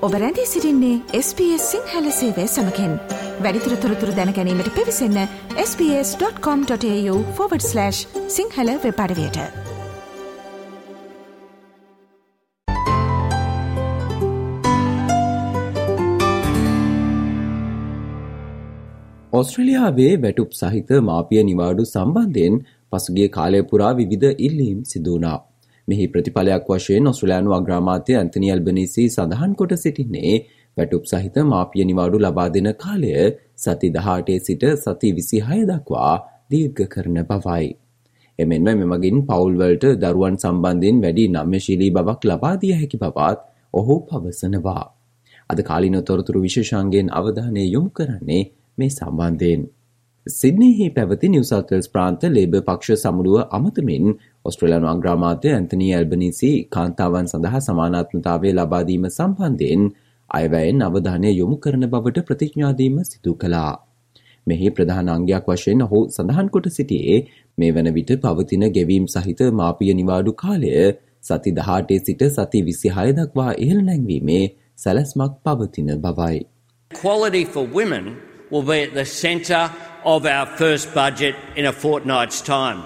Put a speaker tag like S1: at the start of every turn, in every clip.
S1: ඔබ රැඳී සිටින්නේ SBS සිංහල සේවය සමගින්. වැඩිදුර තොරතුරු දැන ගැනීමට පිවිසන්න sbs.com.au/සිංහල වෙබ් අඩවියට.
S2: ඕස්ට්‍රේලියාවේ වැටුප් සහිත මාපිය නිවාඩු සම්බන්ධයෙන් පසුගිය කාලය පුරා විවිධ ඉල්ලීම් සිදු වුණා. මෙහි ප්‍රතිඵලයක් වශයෙන් ඔස්ට්‍රේලියානු අග්‍රාමාත්‍ය ඇන්තනි ඇල්බනීසි සඳහන් කොට සිටින්නේ වැටුප් සහිත මාපිය නිවාඩු ලබා දෙන කාලය සති 18 සිට සති 26 දක්වා දීර්ඝ කරන බවයි. එමෙන්ම මෙමගින් පවුල්වලට දරුවන් සම්බන්ධයෙන් වැඩි නම්‍යශීලී බවක් ලබා දිය හැකි බවත් ඔහු පවසනවා. අද කාලින තොරතුරු විශේෂාංගයෙන් අවධානය යොමු කරන්නේ මේ සම්බන්ධයෙන්. සිඩ්නිහි පැවති නිව් සවුත් වේල්ස් ප්‍රාන්ත ලේබර් පක්ෂ සමුළුව අමතමින් ඔස්ට්‍රේලියානු අග්‍රාමාත්‍ය ඇන්තනි ඇල්බනීසි කාන්තාවන් සඳහා සමානාත්මතාවය ලබා දීම සම්බන්ධයෙන් අයවැයෙන් අවධානය යොමු කරන බවට ප්‍රතිඥා දීම සිදු කළා. මෙහි ප්‍රධාන අංගයක් වශයෙන් ඔහු සඳහන් කොට සිටියේ මේ වන විට පවතින ගෙවීම් සහිත මාපිය නිවාඩු කාලය සති 18 සිට සති 26 දක්වා ඉහළ නැංවීමේ සැලැස්මක් පවතින බවයි.
S3: Equality for women will be at the centre of our first budget in a fortnight's time.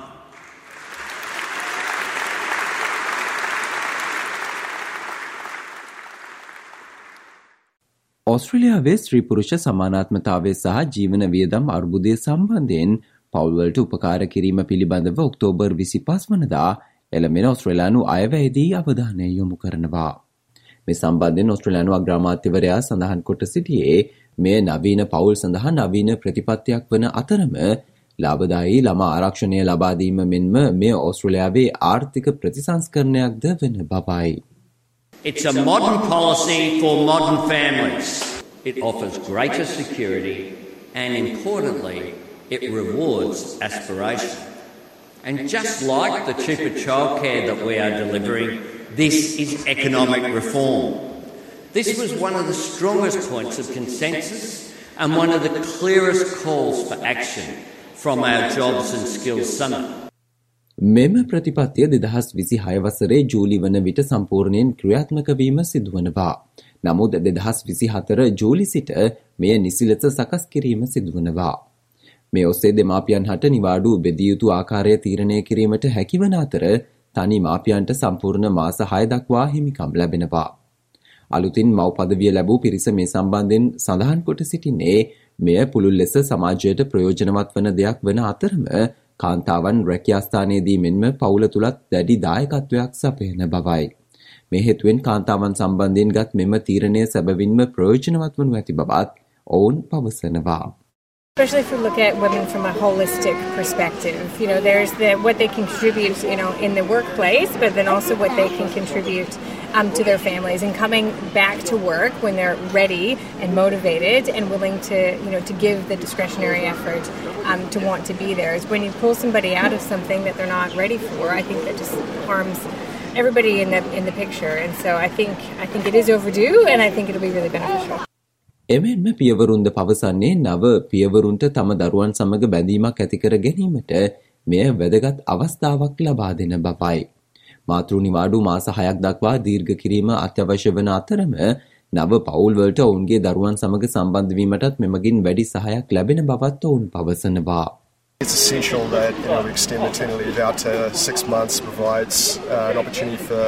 S2: ඕස්ට්‍රේලියාවේ ස්ත්‍රී පුරුෂ සමානාත්මතාවය සහ ජීවන වියදම් අර්බුදය සම්බන්ධයෙන් පවුල්වලට උපකාර කිරීම පිළිබඳව ඔක්තෝබර් 25 වනදා එළඹෙන ඕස්ට්‍රේලියානු අයවැයේදී අවධානය යොමු කරනවා. මේ සම්බන්ධයෙන් ඕස්ට්‍රේලියානු අග්‍රාමාත්‍යවරයා සඳහන් කොට සිටියේ මේ නවීන පවුල් සඳහා නවීන ප්‍රතිපත්තියක් වන අතරම ලාභදායී ළමා ආරක්ෂණය ලබා දීම මෙන්ම මේ ඕස්ට්‍රේලියාවේ ආර්ථික ප්‍රතිසංස්කරණයක්ද වන බවයි.
S3: It's a modern policy for modern families. It offers greater security and, importantly, it rewards aspiration. And just like the cheaper childcare that we are delivering, this is economic reform. This was one of the strongest points of consensus and one of the clearest calls for action from our Jobs and Skills Summit.
S2: මෙම ප්‍රතිපත්තිය 2026 වසරේ ජූලි වන විට සම්පූර්ණයෙන් ක්‍රියාත්මක වීම සිදුවනවා. නමුත් 2024 ජූලි සිට මෙය නිසි ලෙස සකස් කිරීම සිදුවනවා. මේ ඔස්සේ දෙමාපියන් හට නිවාඩු බෙදිය යුතු ආකාරය තීරණය කිරීමට හැකිවන අතර තනි මාපියන්ට සම්පූර්ණ මාස 6 දක්වා හිමිකම් ලැබෙනවා. අලුතින් මව් පදවිය ලැබූ පිරිස මේ සම්බන්ධයෙන් සඳහන් කොට සිටින්නේ මෙය පුළුල් ලෙස සමාජයට ප්‍රයෝජනවත් වන දෙයක් වන අතරම කාන්තාවන් රැකියා ස්ථානයේදී මෙන්ම පවුල තුලත් දැඩි දායකත්වයක් සපයන බවයි. මේ හේතුවෙන් කාන්තාවන් සම්බන්ධයෙන් ගත් මෙම තීරණය සැබවින්ම ප්‍රයෝජනවත් වනු ඇති බවත් ඔවුන් පවසනවා.
S4: Especially if we look at women from a holistic perspective, there's what they can contribute, in the workplace, but then also what they can contribute to their families and coming back to work when they're ready and motivated and willing to give the discretionary effort to want to be there. Is when you pull somebody out of something that they're not ready for, I think that just harms everybody in the picture. And so I think it is overdue, and I think it'll be really beneficial.
S2: එමෙන්ම පියවරුන්ද පවසන්නේ නව පියවරුන්ට තම දරුවන් සමග බැඳීමක් ඇති කර ගැනීමට මෙය වැදගත් අවස්ථාවක් ලබා දෙන බවයි. මාතෘ නිවාඩු මාස 6ක් දක්වා දීර්ඝ කිරීම අත්‍යවශ්‍ය වන අතරම නව පවුල්වලට ඔවුන්ගේ දරුවන් සමග සම්බන්ධ වීමටත් මෙමගින් වැඩි සහායක් ලැබෙන බවත් ඔවුන් පවසනවා.
S5: It's essential that we extend maternity leave out to 6 months, provides an opportunity for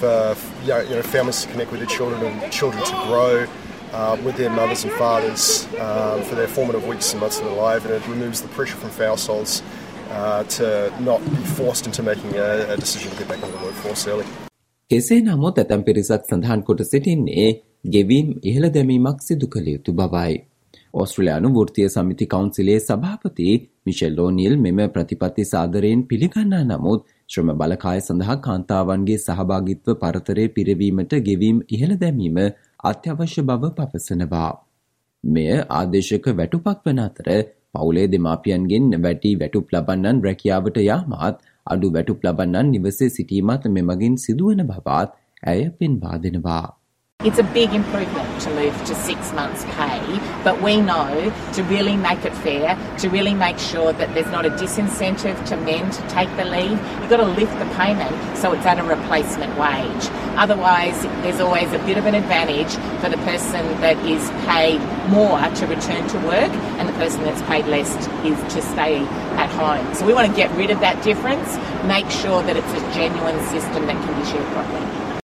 S5: families to connect with their children and children to grow with their mothers and fathers for their formative weeks and months of their life, and it removes the pressure from households to not be forced into making a decision to get back into the workforce early.
S2: කෙසේ නමුත් ඇතැම් පිරිසක් සඳහන් කොට සිටින්නේ ගෙවීම් ඉහළ දැමීමක් සිදු කළ යුතු බවයි. ඕස්ට්‍රේලියානු වෘත්තීය සමිති කවුන්සිලේ සභාපති මිෂෙල් ඕනිල් මෙම ප්‍රතිපත්ති සාදරයෙන් පිළිගන්නා නමුත් ශ්‍රම බලකාය සඳහා කාන්තාවන්ගේ සහභාගීත්ව පරතරය පිරවීමට ගෙවීම් ඉහළ දැමීම අත්‍යවශ්‍ය බව පවසනවා. මෙය ආදේශක වැටුපක් වන අතර පවුලේ දෙමාපියන්ගෙන් වැඩි වැටුප් ලබන්නන් රැකියාවට යාමත් අඩු වැටුප් ලබන්නන් නිවසේ සිටීමත් මෙමගින් සිදුවන බවත් ඇය පෙන්වා දෙනවා.
S6: It's a big improvement to move to 6 months pay, but we know to really make it fair, to really make sure that there's not a disincentive to men to take the leave, you've got to lift the payment so it's at a replacement wage. Otherwise, there's always a bit of an advantage for the person that is paid more to return to work and the person that's paid less is to stay at home. So we want to get rid of that difference, make sure that it's a genuine system that can be shared properly.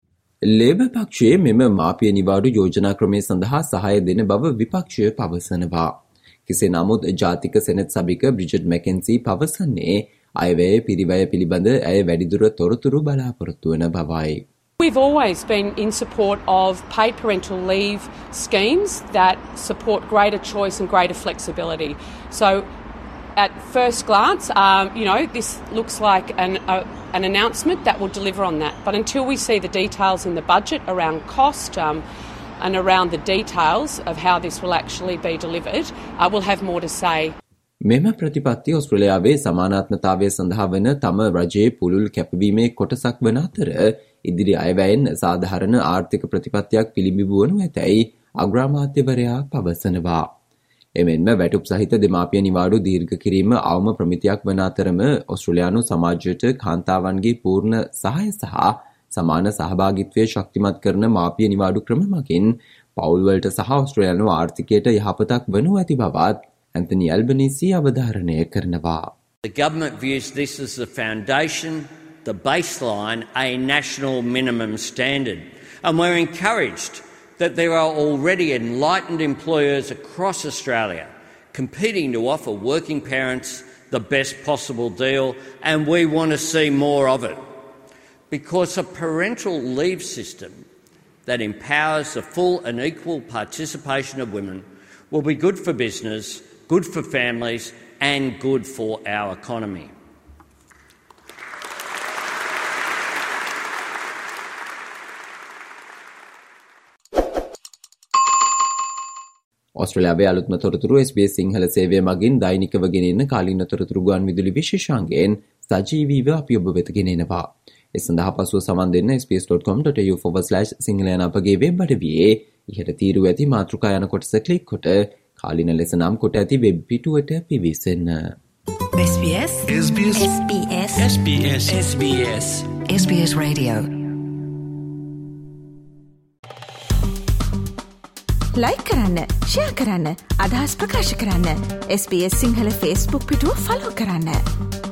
S2: Labour පක්ෂයේ මෙම මාපිය නිවාඩු යෝජනා ක්‍රමය සඳහා සහාය දෙන බව විපක්ෂය පවසනවා. කෙසේ නමුත් ජාතික සෙනෙට් සභික බ්‍රිජට් මැකෙන්සි පවසන්නේ අයවැය පිරිවැය පිළිබඳ ඇය වැඩිදුර තොරතුරු බලාපොරොත්තු වන බවයි.
S7: We've always been in support of paid parental leave schemes that support greater choice and greater flexibility. So at first glance, this looks like an announcement that will deliver on that. But until we see the details in the budget around cost and around the details of how this will actually be delivered, we'll have more to say.
S2: මෙම ප්‍රතිපත්ති ඔස්ට්‍රේලියාවේ සමානාත්මතාවය සඳහා වන තම රජයේ පුළුල් කැපවීමේ කොටසක් වන අතර ඉදිරි අයවැයෙන් සාධාරණ ආර්ථික ප්‍රතිපත්තියක් පිළිබිඹු වනු ඇතැයි අග්‍රාමාත්‍යවරයා පවසනවා. එමෙන්ම වැටුප් සහිත දෙමාපිය නිවාඩු දීර්ඝ කිරීම අවම ප්‍රමිතියක් වන අතරම ඔස්ට්‍රේලියානු සමාජයට කාන්තාවන්ගේ පූර්ණ සහාය සහ සමාන සහභාගිත්වය ශක්තිමත් කරන මාපිය නිවාඩු ක්‍රම මගින් පවුල්වලට සහ ඔස්ට්‍රේලියානු ආර්ථිකයට යහපතක් වනු ඇති බවත් Anthony Albanese අවධාරණය කරනවා.
S3: The government views this as the foundation, the baseline, a national minimum standard. And we're encouraged that there are already enlightened employers across Australia competing to offer working parents the best possible deal, and we want to see more of it. Because a parental leave system that empowers the full and equal participation of women will be good for business, good for families, and good for our economy.
S2: ඔස්ට්‍රේලියාවේ අලුත්ම තොරතුරු SBS Sinhala සේවය මගින් දෛනිකව ගෙනෙන කාලින තොරතුරු ගුවන් විදුලි විශේෂාංගයෙන් සජීවීව අපි ඔබ වෙත ගෙනෙනවා. ඒ සඳහා පසුව සමන් දෙන්න sbs.com.au/සිංහල යන අපගේ වෙබ් අඩවියේ ඉහත තීරුව ඇති මාතෘකා යන කොටස ක්ලික් කොට කාලින ලෙස නම් කොට ඇති වෙබ් පිටුවට පිවිසෙන්න.
S8: SBS SBS SBS SBS SBS SBS Radio
S1: like කරන්න, ෂෙයා කරන්න, අදහස් ප්‍රකාශ කරන්න. SBS සිංහල Facebook පිටුව ෆලෝ කරන්න.